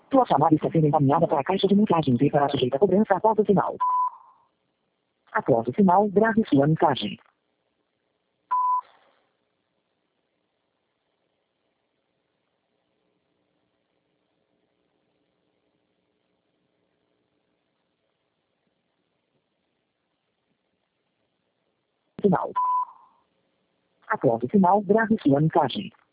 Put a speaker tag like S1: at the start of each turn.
S1: Sua chamada está sendo encaminhada para a caixa de mensagens e será sujeita a cobrança após o sinal. Após o sinal, grave sua mensagem. Sinal. Após o sinal, grave sua mensagem.